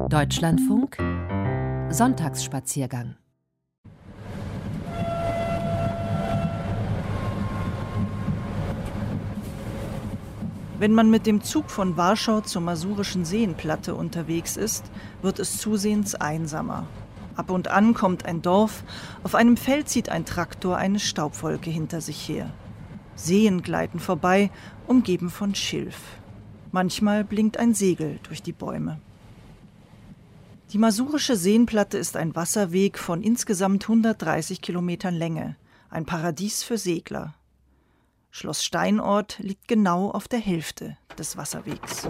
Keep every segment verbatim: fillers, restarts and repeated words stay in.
Deutschlandfunk Sonntagsspaziergang. Wenn man mit dem Zug von Warschau zur Masurischen Seenplatte unterwegs ist, wird es zusehends einsamer. Ab und an kommt ein Dorf, auf einem Feld zieht ein Traktor eine Staubwolke hinter sich her. Seen gleiten vorbei, umgeben von Schilf. Manchmal blinkt ein Segel durch die Bäume. Die Masurische Seenplatte ist ein Wasserweg von insgesamt hundertdreißig Kilometern Länge, ein Paradies für Segler. Schloss Steinort liegt genau auf der Hälfte des Wasserwegs.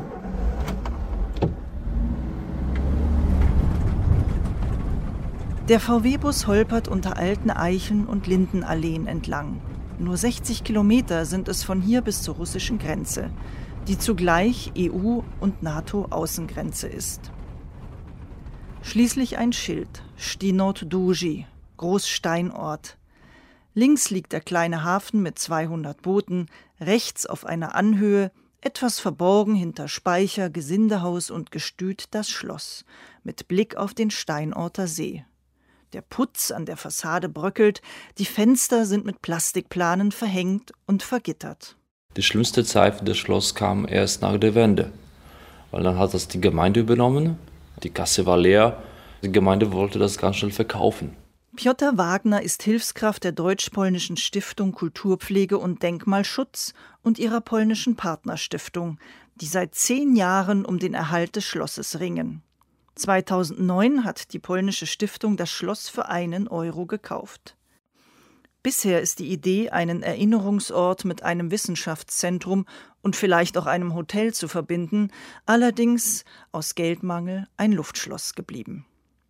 Der V W-Bus holpert unter alten Eicheln und Lindenalleen entlang. Nur sechzig Kilometer sind es von hier bis zur russischen Grenze, die zugleich E U- und NATO-Außengrenze ist. Schließlich ein Schild, Stinot Duji, Großsteinort. Links liegt der kleine Hafen mit zweihundert Booten, rechts auf einer Anhöhe, etwas verborgen hinter Speicher, Gesindehaus und Gestüt das Schloss, mit Blick auf den Steinorter See. Der Putz an der Fassade bröckelt, die Fenster sind mit Plastikplanen verhängt und vergittert. Die schlimmste Zeit für das Schloss kam erst nach der Wende, weil dann hat das die Gemeinde übernommen, die Kasse war leer, die Gemeinde wollte das ganz schnell verkaufen. Piotr Wagner ist Hilfskraft der deutsch-polnischen Stiftung Kulturpflege und Denkmalschutz und ihrer polnischen Partnerstiftung, die seit zehn Jahren um den Erhalt des Schlosses ringen. zweitausendneun hat die polnische Stiftung das Schloss für einen Euro gekauft. Bisher ist die Idee, einen Erinnerungsort mit einem Wissenschaftszentrum und vielleicht auch einem Hotel zu verbinden, allerdings aus Geldmangel ein Luftschloss geblieben.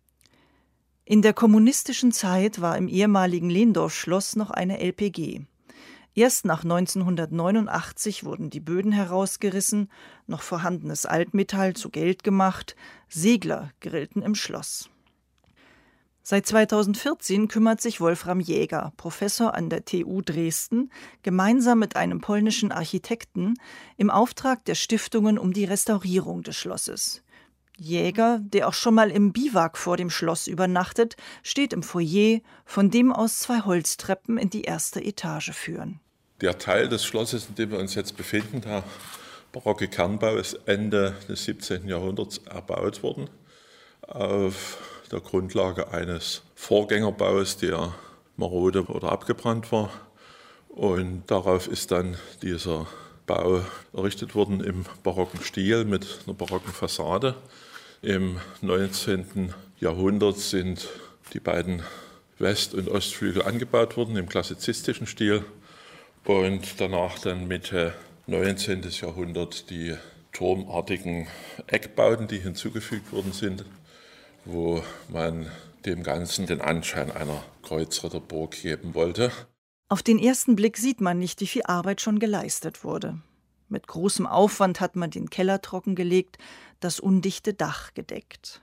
In der kommunistischen Zeit war im ehemaligen Lehndorff-Schloss noch eine L P G. Erst nach neunzehnhundertneunundachtzig wurden die Böden herausgerissen, noch vorhandenes Altmetall zu Geld gemacht, Segler grillten im Schloss. Seit zweitausendvierzehn kümmert sich Wolfram Jäger, Professor an der T U Dresden, gemeinsam mit einem polnischen Architekten im Auftrag der Stiftungen um die Restaurierung des Schlosses. Jäger, der auch schon mal im Biwak vor dem Schloss übernachtet, steht im Foyer, von dem aus zwei Holztreppen in die erste Etage führen. Der Teil des Schlosses, in dem wir uns jetzt befinden, der barocke Kernbau, ist Ende des siebzehnten Jahrhunderts erbaut worden, auf der Grundlage eines Vorgängerbaus, der marode oder abgebrannt war. Und darauf ist dann dieser Bau errichtet worden im barocken Stil mit einer barocken Fassade. Im neunzehnten Jahrhundert sind die beiden West- und Ostflügel angebaut worden im klassizistischen Stil und danach dann Mitte neunzehnten Jahrhundert die turmartigen Eckbauten, die hinzugefügt worden sind, wo man dem Ganzen den Anschein einer Kreuzritterburg geben wollte. Auf den ersten Blick sieht man nicht, wie viel Arbeit schon geleistet wurde. Mit großem Aufwand hat man den Keller trockengelegt, das undichte Dach gedeckt.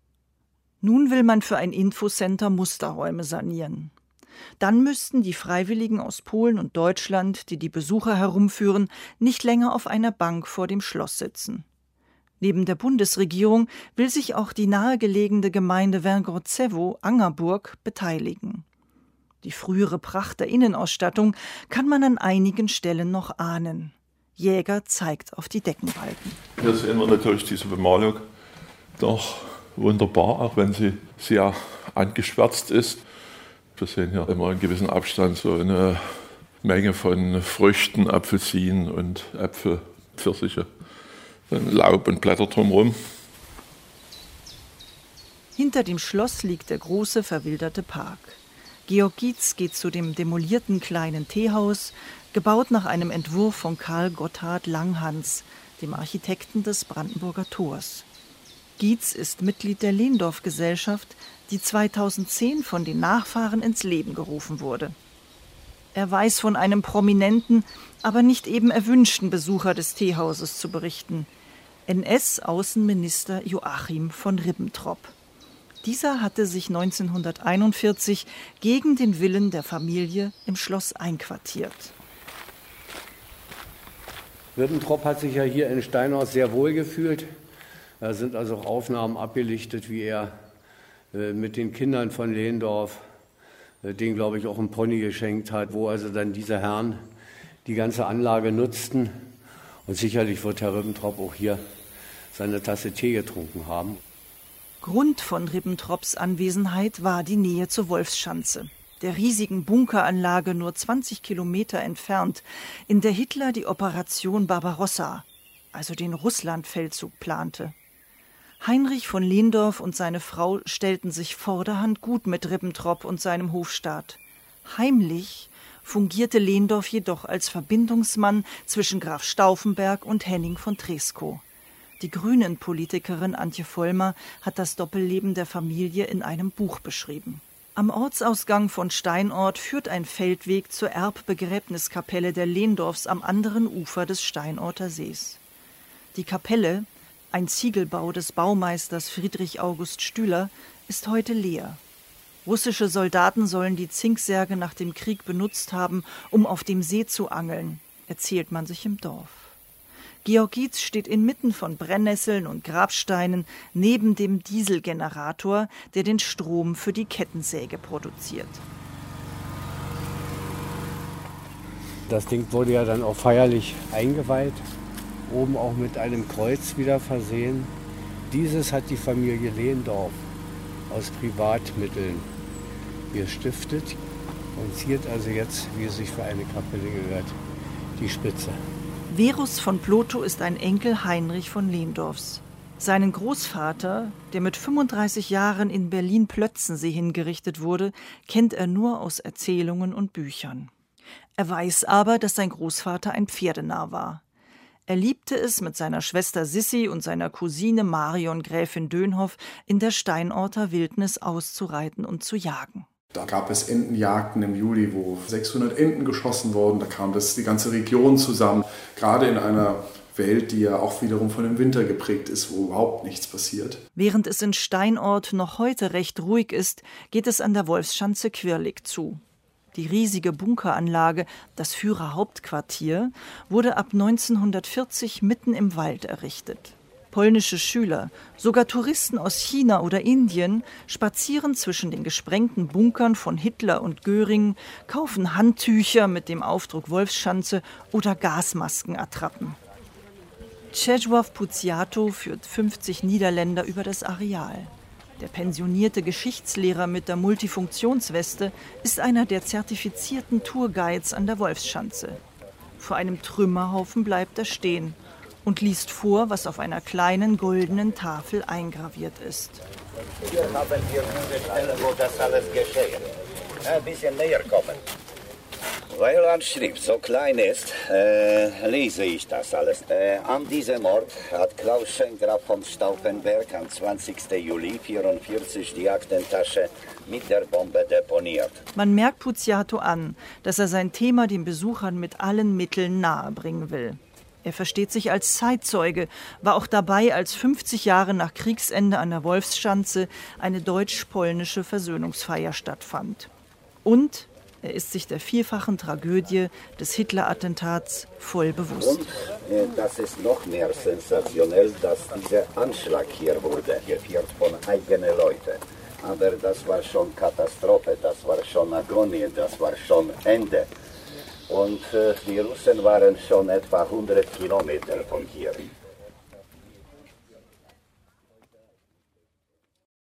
Nun will man für ein Infocenter Musterräume sanieren. Dann müssten die Freiwilligen aus Polen und Deutschland, die die Besucher herumführen, nicht länger auf einer Bank vor dem Schloss sitzen. Neben der Bundesregierung will sich auch die nahegelegene Gemeinde Węgorzewo, Angerburg, beteiligen. Die frühere Pracht der Innenausstattung kann man an einigen Stellen noch ahnen. Jäger zeigt auf die Deckenbalken. Hier sehen wir natürlich diese Bemalung doch wunderbar, auch wenn sie sehr angeschwärzt ist. Wir sehen hier immer in gewissem Abstand so eine Menge von Früchten, Apfelsinen und Äpfel, Pfirsiche, Laub und Blätter drumherum. Hinter dem Schloss liegt der große, verwilderte Park. Georg Gietz geht zu dem demolierten kleinen Teehaus, gebaut nach einem Entwurf von Karl Gotthard Langhans, dem Architekten des Brandenburger Tors. Gietz ist Mitglied der Lehndorff-Gesellschaft, die zweitausendzehn von den Nachfahren ins Leben gerufen wurde. Er weiß von einem prominenten, aber nicht eben erwünschten Besucher des Teehauses zu berichten: N S-Außenminister Joachim von Ribbentrop. Dieser hatte sich neunzehnhunderteinundvierzig gegen den Willen der Familie im Schloss einquartiert. Ribbentrop hat sich ja hier in Steinort sehr wohl gefühlt. Da sind also auch Aufnahmen abgelichtet, wie er äh, mit den Kindern von Lehndorff, äh, denen glaube ich auch einen Pony geschenkt hat, wo also dann diese Herren die ganze Anlage nutzten. Und sicherlich wird Herr Ribbentrop auch hier seine Tasse Tee getrunken haben. Grund von Ribbentrops Anwesenheit war die Nähe zur Wolfschanze, der riesigen Bunkeranlage nur zwanzig Kilometer entfernt, in der Hitler die Operation Barbarossa, also den Russlandfeldzug, plante. Heinrich von Lehndorff und seine Frau stellten sich vorderhand gut mit Ribbentrop und seinem Hofstaat. Heimlich fungierte Lehndorff jedoch als Verbindungsmann zwischen Graf Stauffenberg und Henning von Treschow. Die Grünen-Politikerin Antje Vollmer hat das Doppelleben der Familie in einem Buch beschrieben. Am Ortsausgang von Steinort führt ein Feldweg zur Erbbegräbniskapelle der Lehndorffs am anderen Ufer des Steinorter Sees. Die Kapelle, ein Ziegelbau des Baumeisters Friedrich August Stüler, ist heute leer. Russische Soldaten sollen die Zinksärge nach dem Krieg benutzt haben, um auf dem See zu angeln, erzählt man sich im Dorf. Georg Gietz steht inmitten von Brennnesseln und Grabsteinen neben dem Dieselgenerator, der den Strom für die Kettensäge produziert. Das Ding wurde ja dann auch feierlich eingeweiht, oben auch mit einem Kreuz wieder versehen. Dieses hat die Familie Lehndorff aus Privatmitteln gestiftet und ziert also jetzt, wie es sich für eine Kapelle gehört, die Spitze. Verus von Plotho ist ein Enkel Heinrich von Lehndorffs. Seinen Großvater, der mit fünfunddreißig Jahren in Berlin-Plötzensee hingerichtet wurde, kennt er nur aus Erzählungen und Büchern. Er weiß aber, dass sein Großvater ein Pferdenarr war. Er liebte es, mit seiner Schwester Sissi und seiner Cousine Marion Gräfin Dönhoff in der Steinorter Wildnis auszureiten und zu jagen. Da gab es Entenjagden im Juli, wo sechshundert Enten geschossen wurden. Da kam das die ganze Region zusammen. Gerade in einer Welt, die ja auch wiederum von dem Winter geprägt ist, wo überhaupt nichts passiert. Während es in Steinort noch heute recht ruhig ist, geht es an der Wolfschanze quirlig zu. Die riesige Bunkeranlage, das Führerhauptquartier, wurde ab neunzehnhundertvierzig mitten im Wald errichtet. Polnische Schüler, sogar Touristen aus China oder Indien, spazieren zwischen den gesprengten Bunkern von Hitler und Göring, kaufen Handtücher mit dem Aufdruck Wolfschanze oder Gasmaskenattrappen. Czesław Puciato führt fünfzig Niederländer über das Areal. Der pensionierte Geschichtslehrer mit der Multifunktionsweste ist einer der zertifizierten Tourguides an der Wolfschanze. Vor einem Trümmerhaufen bleibt er stehen und liest vor, was auf einer kleinen goldenen Tafel eingraviert ist. Hier haben wir diese Stelle, wo das alles geschehen. Ein bisschen näher kommen. Weil an Schrift so klein ist, äh, lese ich das alles. Äh, an diesem Ort hat Klaus Schenk von Stauffenberg am zwanzigsten Juli neunzehnhundertvierundvierzig die Aktentasche mit der Bombe deponiert. Man merkt Puciato an, dass er sein Thema den Besuchern mit allen Mitteln nahebringen will. Er versteht sich als Zeitzeuge, war auch dabei, als fünfzig Jahre nach Kriegsende an der Wolfschanze eine deutsch-polnische Versöhnungsfeier stattfand. Und er ist sich der vielfachen Tragödie des Hitler-Attentats voll bewusst. Und äh, das ist noch mehr sensationell, dass dieser Anschlag hier wurde, geführt von eigenen Leuten. Aber das war schon Katastrophe, das war schon Agonie, das war schon Ende. Und äh, die Russen waren schon etwa hundert Kilometer von hier.